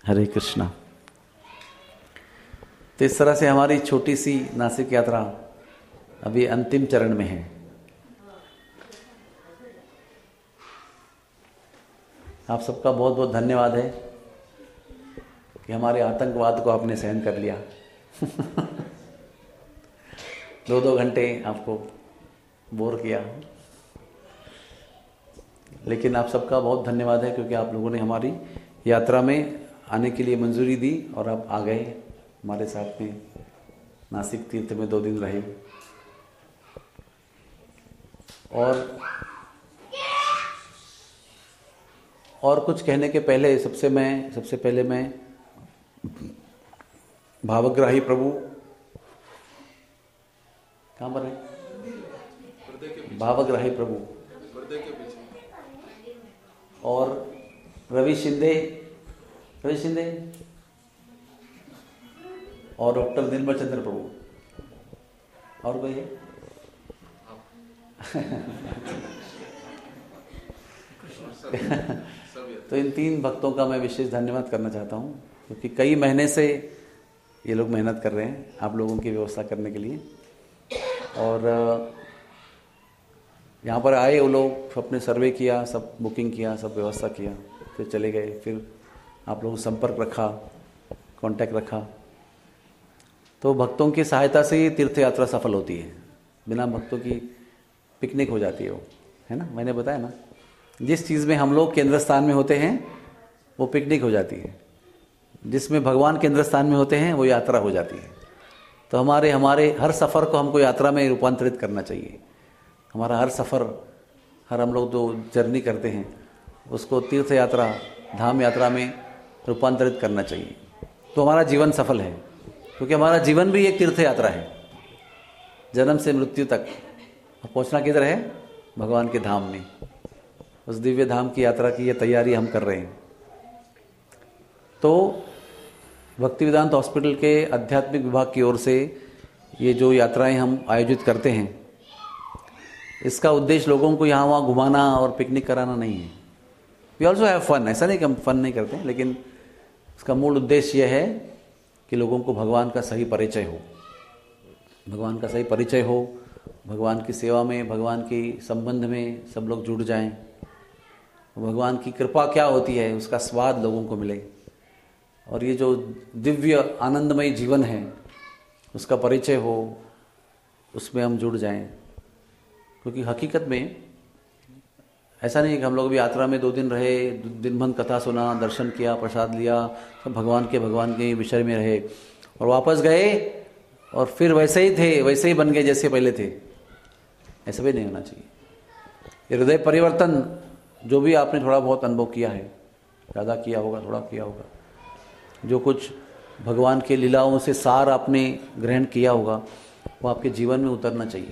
हरे कृष्णा। तो इस तरह से हमारी छोटी सी नासिक यात्रा अभी अंतिम चरण में है। आप सबका बहुत बहुत धन्यवाद है कि हमारे आतंकवाद को आपने सहन कर लिया। 2-2 घंटे आपको बोर किया, लेकिन आप सबका बहुत धन्यवाद है क्योंकि आप लोगों ने हमारी यात्रा में आने के लिए मंजूरी दी और आप आ गए हमारे साथ में। नासिक तीर्थ में 2 दिन रहे और कुछ कहने के पहले सबसे पहले मैं भावग्राही प्रभु कहाँ पर है? भावग्राही प्रभु और रवि शिंदे और डॉक्टर निर्मल चंद्र प्रभु और कोई है? तो इन 3 भक्तों का मैं विशेष धन्यवाद करना चाहता हूँ क्योंकि कई महीने से ये लोग मेहनत कर रहे हैं आप लोगों की व्यवस्था करने के लिए। और यहाँ पर आए वो लोग, अपने सर्वे किया, सब बुकिंग किया, सब व्यवस्था किया, फिर चले गए। फिर आप लोगों से संपर्क रखा, कांटेक्ट रखा। तो भक्तों की सहायता से ही तीर्थ यात्रा सफल होती है। बिना भक्तों की पिकनिक हो जाती है वो, है ना। मैंने बताया ना, जिस चीज़ में हम लोग केंद्र स्थान में होते हैं वो पिकनिक हो जाती है, जिसमें भगवान केंद्र स्थान में होते हैं वो यात्रा हो जाती है। तो हमारे हर सफ़र को हमको यात्रा में रूपांतरित करना चाहिए। हमारा हर सफ़र, हम लोग जो जर्नी करते हैं उसको तीर्थ यात्रा, धाम यात्रा में रूपांतरित करना चाहिए। तो हमारा जीवन सफल है क्योंकि हमारा जीवन भी एक तीर्थ यात्रा है, जन्म से मृत्यु तक। और पहुँचना किधर है? भगवान के धाम में। उस दिव्य धाम की यात्रा की ये तैयारी हम कर रहे हैं। तो भक्ति वेदांत हॉस्पिटल के आध्यात्मिक विभाग की ओर से ये जो यात्राएं हम आयोजित करते हैं, इसका उद्देश्य लोगों को यहाँ वहाँ घुमाना और पिकनिक कराना नहीं है। वी ऑल्सो हैव फन, ऐसा नहीं कि हम फन नहीं करते, लेकिन इसका मूल उद्देश्य यह है कि लोगों को भगवान का सही परिचय हो, भगवान की सेवा में, भगवान के संबंध में सब लोग जुड़ जाएं, भगवान की कृपा क्या होती है उसका स्वाद लोगों को मिले, और ये जो दिव्य आनंदमय जीवन है उसका परिचय हो, उसमें हम जुड़ जाएं। क्योंकि हकीकत में ऐसा नहीं है कि हम लोग भी यात्रा में 2 दिन रहे, दिन भर कथा सुना, दर्शन किया, प्रसाद लिया, सब भगवान के विषय में रहे और वापस गए और फिर वैसे ही थे, वैसे ही बन गए जैसे पहले थे। ऐसा भी नहीं होना चाहिए। ये हृदय परिवर्तन जो भी आपने थोड़ा बहुत अनुभव किया है, ज़्यादा किया होगा, थोड़ा किया होगा, जो कुछ भगवान के लीलाओं से सार आपने ग्रहण किया होगा, वो आपके जीवन में उतरना चाहिए,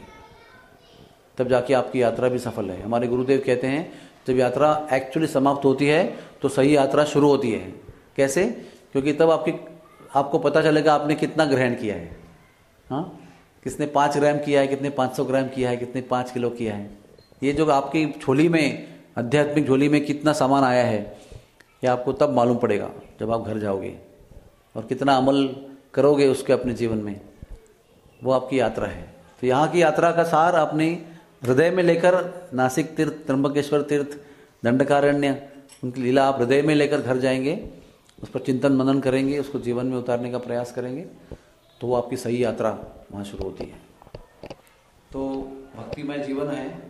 तब जाके आपकी यात्रा भी सफल है। हमारे गुरुदेव कहते हैं जब यात्रा एक्चुअली समाप्त होती है तो सही यात्रा शुरू होती है। कैसे? क्योंकि तब आपको पता चलेगा आपने कितना ग्रहण किया है। हाँ, किसने 5 ग्राम किया है, कितने 500 ग्राम किया है, कितने 5 किलो किया है। ये जो आपकी झोली में, आध्यात्मिक झोली में कितना सामान आया है, ये आपको तब मालूम पड़ेगा जब आप घर जाओगे और कितना अमल करोगे उसके अपने जीवन में। वो आपकी यात्रा है। तो यहाँ की यात्रा का सार अपने हृदय में लेकर, नासिक तीर्थ, त्र्यंबकेश्वर तीर्थ, दंडकारण्य, उनकी लीला आप हृदय में लेकर घर जाएंगे, उस पर चिंतन मनन करेंगे, उसको जीवन में उतारने का प्रयास करेंगे, तो वो आपकी सही यात्रा वहाँ शुरू होती है। तो भक्तिमय जीवन है,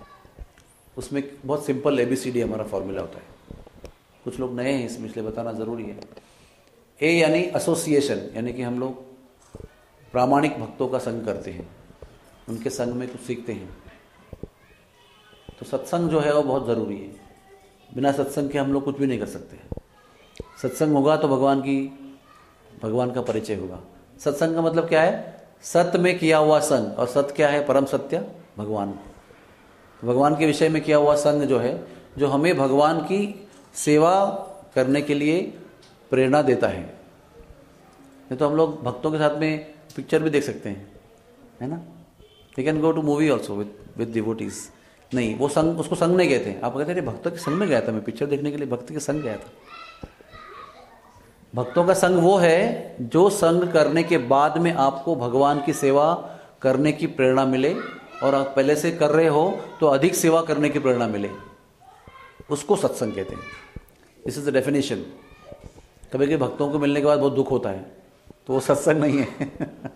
उसमें बहुत सिंपल ABCD हमारा फॉर्मूला होता है। कुछ लोग नए हैं इसमें, इसलिए बताना ज़रूरी है। A यानी एसोसिएशन, यानी कि हम लोग प्रामाणिक भक्तों का संग करते हैं, उनके संग में कुछ सीखते हैं। तो सत्संग जो है वो बहुत ज़रूरी है। बिना सत्संग के हम लोग कुछ भी नहीं कर सकते। सत्संग होगा तो भगवान का परिचय होगा। सत्संग का मतलब क्या है? सत्य में किया हुआ संग, और सत्य क्या है? परम सत्य भगवान। भगवान के विषय में किया हुआ संग जो है, जो हमें भगवान की सेवा करने के लिए प्रेरणा देता है। नहीं तो हम लोग भक्तों के साथ में पिक्चर भी देख सकते हैं, है ना। We can go to movie also with devotees. नहीं, वो संग, उसको संग नहीं गए थे। आप कहते थे भक्त के संग में गया था, मैं पिक्चर देखने के लिए भक्त के संग गया था। भक्तों का संग वो है जो संग करने के बाद में आपको भगवान की सेवा करने की प्रेरणा मिले, और आप पहले से कर रहे हो तो अधिक सेवा करने की प्रेरणा मिले, उसको सत्संग कहते हैं। This is the definition. कभी कभी भक्तों को मिलने के बाद बहुत दुख होता है, तो वो सत्संग नहीं है।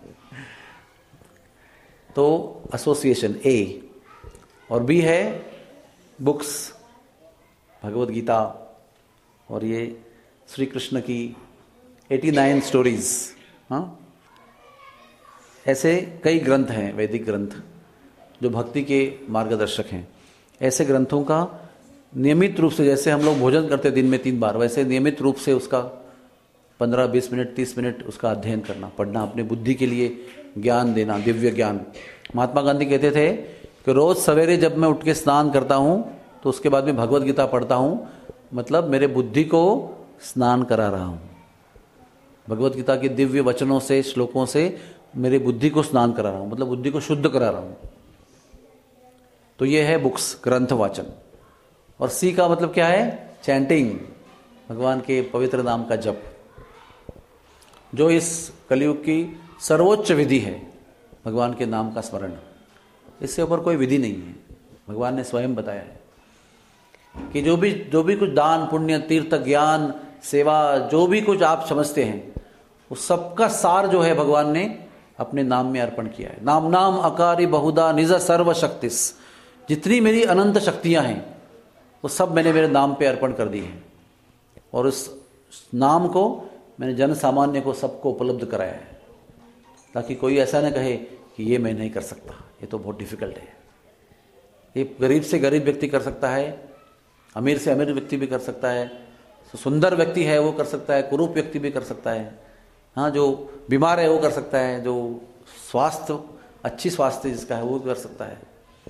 तो एसोसिएशन ए, और बी है बुक्स, भगवत गीता, और ये श्री कृष्ण की 89 स्टोरीज। हाँ, ऐसे कई ग्रंथ हैं, वैदिक ग्रंथ जो भक्ति के मार्गदर्शक हैं। ऐसे ग्रंथों का नियमित रूप से, जैसे हम लोग भोजन करते दिन में 3 बार, वैसे नियमित रूप से उसका 15-20 मिनट 30 मिनट उसका अध्ययन करना, पढ़ना, अपनी बुद्धि के लिए ज्ञान देना, दिव्य ज्ञान। महात्मा गांधी कहते थे कि रोज सवेरे जब मैं उठ के स्नान करता हूँ तो उसके बाद में भगवत गीता पढ़ता हूँ, मतलब मेरे बुद्धि को स्नान करा रहा हूँ। भगवत गीता के दिव्य वचनों से, श्लोकों से मेरी बुद्धि को स्नान करा रहा हूँ, मतलब बुद्धि को शुद्ध करा रहा हूँ। तो ये है बुक्स, ग्रंथ वाचन। और सी का मतलब क्या है? चैंटिंग, भगवान के पवित्र नाम का जप, जो इस कलयुग की सर्वोच्च विधि है, भगवान के नाम का स्मरण। इससे ऊपर कोई विधि नहीं है। भगवान ने स्वयं बताया है कि जो भी कुछ दान पुण्य, तीर्थ, ज्ञान, सेवा, जो भी कुछ आप समझते हैं, उस सबका सार जो है भगवान ने अपने नाम में अर्पण किया है। नाम नाम अकारी बहुधा निज सर्व शक्तिस, जितनी मेरी अनंत शक्तियां हैं वो सब मैंने मेरे नाम पे अर्पण कर दी हैं, और उस नाम को मैंने जन सामान्य को सबको उपलब्ध कराया है, ताकि कोई ऐसा न कहे कि ये मैं नहीं कर सकता, ये तो बहुत डिफिकल्ट है। ये गरीब से गरीब व्यक्ति कर सकता है, अमीर से अमीर व्यक्ति भी कर सकता है, सुंदर व्यक्ति है वो कर सकता है, कुरूप व्यक्ति भी कर सकता है, हाँ, जो बीमार है वो कर सकता है, जो स्वास्थ्य अच्छी स्वास्थ्य जिसका है वो कर सकता है,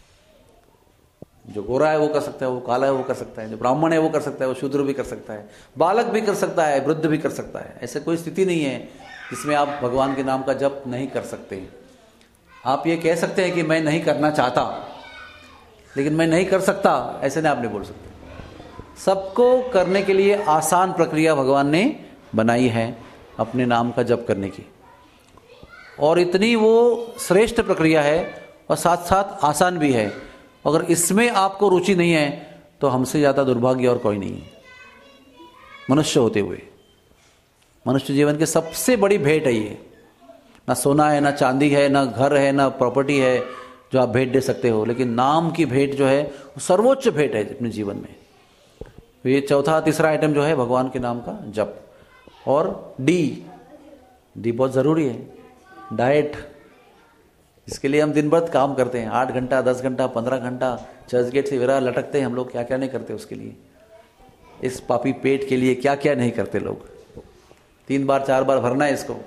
जो गोरा है वो कर सकता है, वो काला है वो कर सकता है, जो ब्राह्मण है वो कर सकता है, वो शूद्र भी कर सकता है, बालक भी कर सकता है, वृद्ध भी कर सकता है। ऐसे कोई स्थिति नहीं है जिसमें आप भगवान के नाम का जप नहीं कर सकते। आप ये कह सकते हैं कि मैं नहीं करना चाहता, लेकिन मैं नहीं कर सकता ऐसे नहीं आप नहीं बोल सकते। सबको करने के लिए आसान प्रक्रिया भगवान ने बनाई है अपने नाम का जप करने की, और इतनी वो श्रेष्ठ प्रक्रिया है और साथ साथ आसान भी है। अगर इसमें आपको रुचि नहीं है तो हमसे ज़्यादा दुर्भाग्य और कोई नहीं है। मनुष्य होते हुए, मनुष्य जीवन की सबसे बड़ी भेंट है ये। ना सोना है, ना चांदी है, ना घर है, ना प्रॉपर्टी है जो आप भेंट दे सकते हो, लेकिन नाम की भेंट जो है वो सर्वोच्च भेंट है अपने जीवन में। तो ये चौथा तीसरा आइटम जो है भगवान के नाम का जप। और डी बहुत ज़रूरी है, डाइट, जिसके लिए हम दिन भर काम करते हैं, 8 घंटा 10 घंटा 15 घंटा चर्च गेट से विरा लटकते हैं हम लोग, क्या क्या नहीं करते उसके लिए। इस पापी पेट के लिए क्या क्या नहीं करते लोग। 3 बार 4 बार भरना है इसको।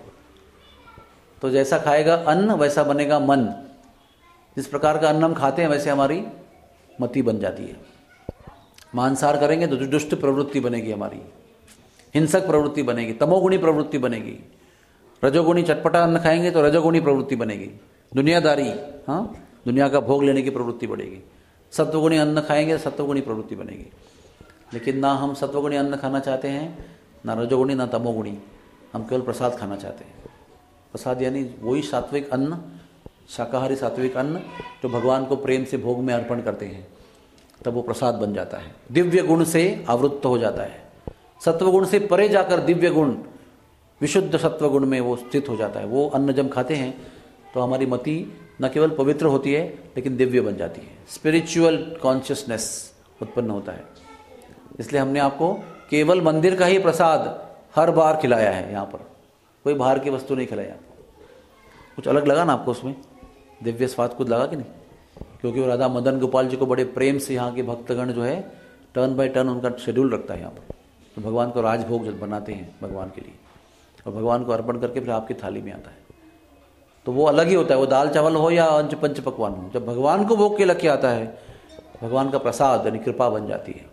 तो जैसा खाएगा अन्न वैसा बनेगा मन। जिस प्रकार का अन्न हम खाते हैं वैसे हमारी मति बन जाती है। मांसाहार करेंगे तो दुष्ट प्रवृत्ति बनेगी हमारी, हिंसक प्रवृत्ति बनेगी, तमोगुणी प्रवृत्ति बनेगी। रजोगुणी चटपटा अन्न खाएंगे तो रजोगुणी प्रवृत्ति बनेगी, दुनियादारी, हाँ, दुनिया का भोग लेने की प्रवृत्ति बढ़ेगी। सत्वगुणी अन्न खाएंगे तो सत्वगुणी प्रवृत्ति बनेगी। लेकिन ना हम सत्वगुणी अन्न खाना चाहते हैं, ना रजोगुणी ना तमोगुणी, हम केवल प्रसाद खाना चाहते हैं। प्रसाद यानी वही सात्विक अन्न, शाकाहारी सात्विक अन्न जो भगवान को प्रेम से भोग में अर्पण करते हैं, तब वो प्रसाद बन जाता है, दिव्य गुण से आवृत्त हो जाता है। सत्वगुण से परे जाकर दिव्य गुण, विशुद्ध सत्वगुण में वो स्थित हो जाता है। वो अन्न जब खाते हैं तो हमारी मति न केवल पवित्र होती है लेकिन दिव्य बन जाती है, स्पिरिचुअल कॉन्शियसनेस उत्पन्न होता है। इसलिए हमने आपको केवल मंदिर का ही प्रसाद हर बार खिलाया है। यहाँ पर कोई बाहर की वस्तु नहीं खिलाई आपको। कुछ अलग लगा ना आपको उसमें? दिव्य स्वाद कुछ लगा कि नहीं? क्योंकि वो राधा मदन गोपाल जी को बड़े प्रेम से यहाँ के भक्तगण जो है टर्न बाय टर्न उनका शेड्यूल रखता है यहाँ पर। तो भगवान को राजभोग बनाते हैं भगवान के लिए, और भगवान को अर्पण करके फिर आपकी थाली में आता है। तो वो अलग ही होता है, वो दाल चावल हो या पंच पकवान हो। जब भगवान को भोग के लग आता है, भगवान का प्रसाद यानी कृपा बन जाती है।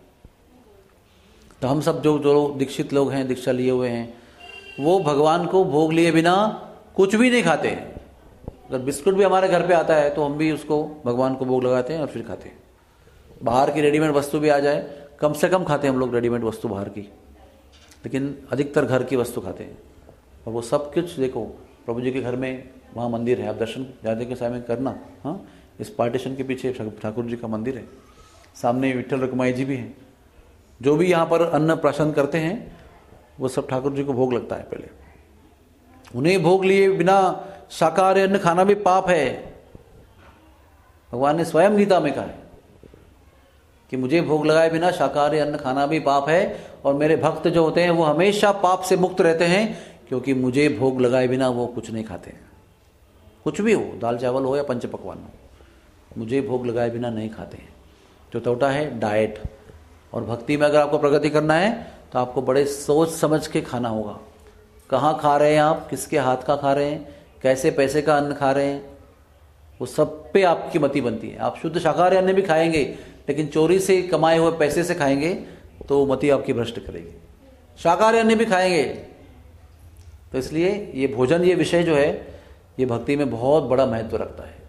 तो हम सब जो दीक्षित लोग हैं, दीक्षा लिए हुए हैं, वो भगवान को भोग लिए बिना कुछ भी नहीं खाते हैं। अगर बिस्कुट भी हमारे घर पे आता है तो हम भी उसको भगवान को भोग लगाते हैं और फिर खाते हैं। बाहर की रेडीमेड वस्तु भी आ जाए, कम से कम खाते हैं हम लोग रेडीमेड वस्तु बाहर की। लेकिन अधिकतर घर की वस्तु खाते हैं। और वो सब कुछ देखो, प्रभु जी के घर में वहाँ मंदिर है, आप दर्शन जाने के समय करना। हाँ, इस पार्टीशन के पीछे ठाकुर जी का मंदिर है, सामने विठ्ठल रुक्माई जी भी हैं। जो भी यहाँ पर अन्न प्राशन करते हैं वो सब ठाकुर जी को भोग लगता है पहले। उन्हें भोग लिए बिना शाकाहारी अन्न खाना भी पाप है। भगवान ने स्वयं गीता में कहा है कि मुझे भोग लगाए बिना शाकाहारी अन्न खाना भी पाप है, और मेरे भक्त जो होते हैं वो हमेशा पाप से मुक्त रहते हैं, क्योंकि मुझे भोग लगाए बिना वो कुछ नहीं खाते हैं। कुछ भी हो, दाल चावल हो या पंच पकवान हो, मुझे भोग लगाए बिना नहीं खाते हैं। चौथा है डाइट। और भक्ति में अगर आपको प्रगति करना है तो आपको बड़े सोच समझ के खाना होगा। कहाँ खा रहे हैं आप, किसके हाथ का खा रहे हैं, कैसे पैसे का अन्न खा रहे हैं, वो सब पे आपकी मति बनती है। आप शुद्ध शाकाहारी अन्न भी खाएंगे लेकिन चोरी से कमाए हुए पैसे से खाएंगे तो मति आपकी भ्रष्ट करेगी। शाकाहारी अन्न भी खाएंगे। तो इसलिए ये भोजन, ये विषय जो है, ये भक्ति में बहुत बड़ा महत्व रखता है।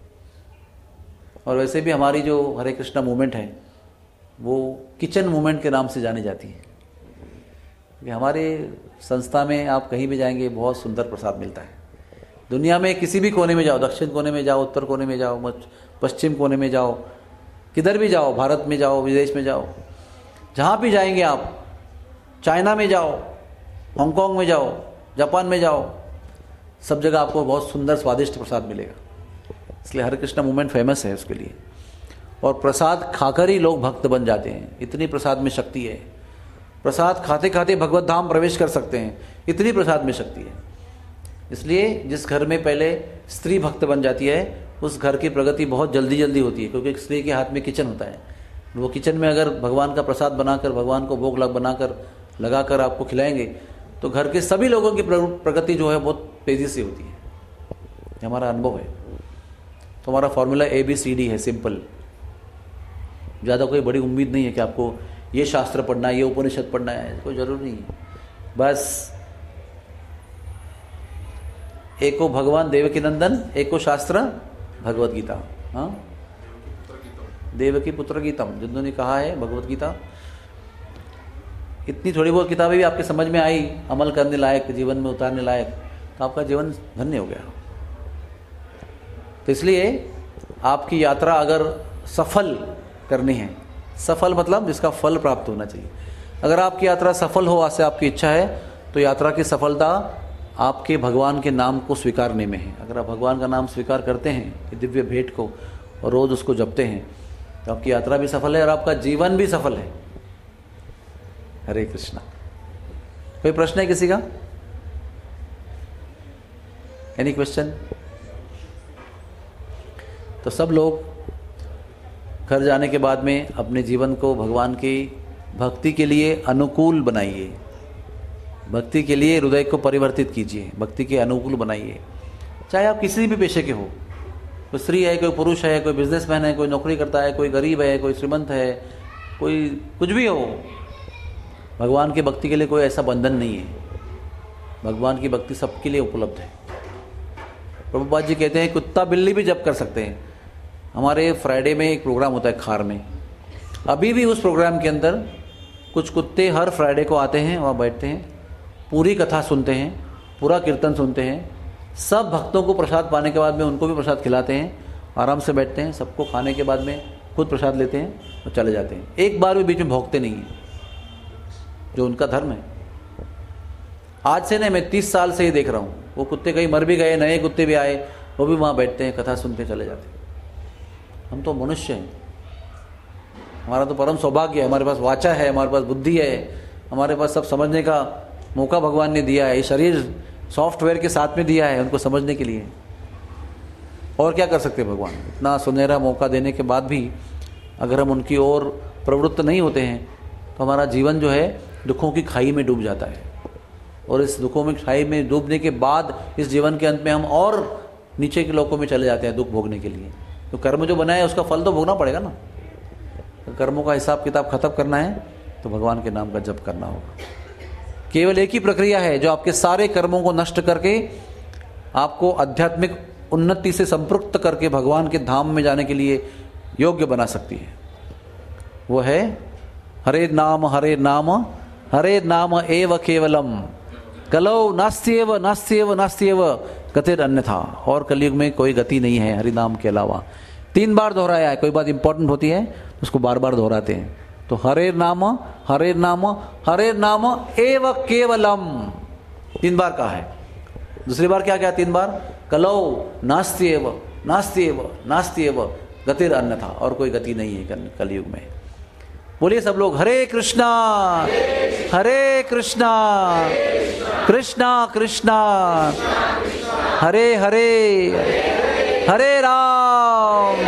और वैसे भी हमारी जो हरे कृष्णा मूवमेंट है वो किचन मूवमेंट के नाम से जानी जाती है। कि हमारे संस्था में आप कहीं भी जाएंगे बहुत सुंदर प्रसाद मिलता है। दुनिया में किसी भी कोने में जाओ, दक्षिण कोने में जाओ, उत्तर कोने में जाओ, पश्चिम कोने में जाओ, किधर भी जाओ, भारत में जाओ, विदेश में जाओ, जहाँ भी जाएंगे आप, चाइना में जाओ, हांगकांग में जाओ, जापान में जाओ, सब जगह आपको बहुत सुंदर स्वादिष्ट प्रसाद मिलेगा। इसलिए हरे कृष्णा मूवमेंट फेमस है उसके लिए। और प्रसाद खाकर ही लोग भक्त बन जाते हैं, इतनी प्रसाद में शक्ति है। प्रसाद खाते खाते भगवत धाम प्रवेश कर सकते हैं, इतनी प्रसाद में शक्ति है। इसलिए जिस घर में पहले स्त्री भक्त बन जाती है उस घर की प्रगति बहुत जल्दी जल्दी होती है, क्योंकि स्त्री के हाथ में किचन होता है। वो किचन में अगर भगवान का प्रसाद बनाकर, भगवान को भोग बनाकर लगाकर आपको खिलाएंगे तो घर के सभी लोगों की प्रगति जो है बहुत तेजी से होती है। ये हमारा अनुभव है। तो हमारा फॉर्मूला ABCD है, सिंपल। ज़्यादा कोई बड़ी उम्मीद नहीं है कि आपको ये शास्त्र पढ़ना है, ये उपनिषद पढ़ना है, कोई जरूर नहीं है। बस एको भगवान देवकी नंदन, एको शास्त्र भगवत गीता। हाँ, देवकी पुत्र गीतम जिन्होंने कहा है भगवत गीता। इतनी थोड़ी बहुत किताबें भी आपके समझ में आई, अमल करने लायक, जीवन में उतारने लायक, तो आपका जीवन धन्य हो गया। तो इसलिए आपकी यात्रा अगर सफल करनी है, सफल मतलब जिसका फल प्राप्त होना चाहिए, अगर आपकी यात्रा सफल हो, ऐसे आपकी इच्छा है, तो यात्रा की सफलता आपके भगवान के नाम को स्वीकारने में है। अगर आप भगवान का नाम स्वीकार करते हैं, दिव्य भेंट को, और रोज उसको जपते हैं, तो आपकी यात्रा भी सफल है और आपका जीवन भी सफल है। हरे कृष्णा। कोई प्रश्न है किसी का? Any question? तो सब लोग घर जाने के बाद में अपने जीवन को भगवान की भक्ति के लिए अनुकूल बनाइए। भक्ति के लिए हृदय को परिवर्तित कीजिए, भक्ति के अनुकूल बनाइए। चाहे आप किसी भी पेशे के हो, कोई स्त्री है, कोई पुरुष है, कोई बिजनेसमैन है, कोई नौकरी करता है, कोई गरीब है, कोई श्रीमंत है, कोई कुछ भी हो, भगवान की भक्ति के लिए कोई ऐसा बंधन नहीं है। भगवान की भक्ति सबके लिए उपलब्ध है। प्रभुपाद जी कहते हैं कुत्ता बिल्ली भी जप कर सकते हैं। हमारे फ्राइडे में एक प्रोग्राम होता है खार में, अभी भी उस प्रोग्राम के अंदर कुछ कुत्ते हर फ्राइडे को आते हैं, वहाँ बैठते हैं, पूरी कथा सुनते हैं, पूरा कीर्तन सुनते हैं। सब भक्तों को प्रसाद पाने के बाद में उनको भी प्रसाद खिलाते हैं, आराम से बैठते हैं, सबको खाने के बाद में खुद प्रसाद लेते हैं और चले जाते हैं। एक बार भी बीच में भौंकते नहीं हैं, जो उनका धर्म है। आज से नहीं, मैं 30 साल से ही देख रहा हूँ। वो कुत्ते कहीं मर भी गए, नए कुत्ते भी आए, वो भी वहाँ बैठते हैं, कथा सुनते चले जाते हैं। हम तो मनुष्य हैं, हमारा तो परम सौभाग्य है, हमारे पास वाचा है, हमारे पास बुद्धि है, हमारे पास सब समझने का मौका भगवान ने दिया है। ये शरीर सॉफ्टवेयर के साथ में दिया है उनको समझने के लिए। और क्या कर सकते हैं भगवान? इतना सुनहरा मौका देने के बाद भी अगर हम उनकी ओर प्रवृत्त नहीं होते हैं तो हमारा जीवन जो है दुखों की खाई में डूब जाता है। और इस दुखों में खाई में डूबने के बाद इस जीवन के अंत में हम और नीचे के लोकों में चले जाते हैं दुख भोगने के लिए। तो कर्म जो बनाए उसका फल तो भोगना पड़ेगा ना। तो कर्मों का हिसाब किताब खत्म करना है तो भगवान के नाम का जप करना होगा। केवल एक ही प्रक्रिया है जो आपके सारे कर्मों को नष्ट करके आपको आध्यात्मिक उन्नति से संपृक्त करके भगवान के धाम में जाने के लिए योग्य बना सकती है। वो है हरे नाम हरे नाम एव केवलम कलौ नास्त्येव नास्त्येव नास्त्येव गतिर अन्यथा। और कलयुग में कोई गति नहीं है हरि नाम के अलावा। 3 बार दोहराया है। कोई बात इंपॉर्टेंट होती है उसको बार बार दोहराते हैं। तो हरे नाम हरे नाम हरे नाम एव केवलम 3 बार कहा है। दूसरी बार क्या क्या 3 बार? कलौ नास्त्येव नास्त्येव नास्त्येव गतिर अन्यथा। और कोई गति नहीं है कलयुग में। बोलिए सब लोग हरे कृष्णा हरे कृष्णा कृष्णा कृष्णा हरे हरे हरे राम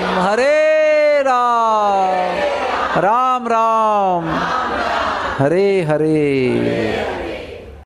राम राम हरे हरे।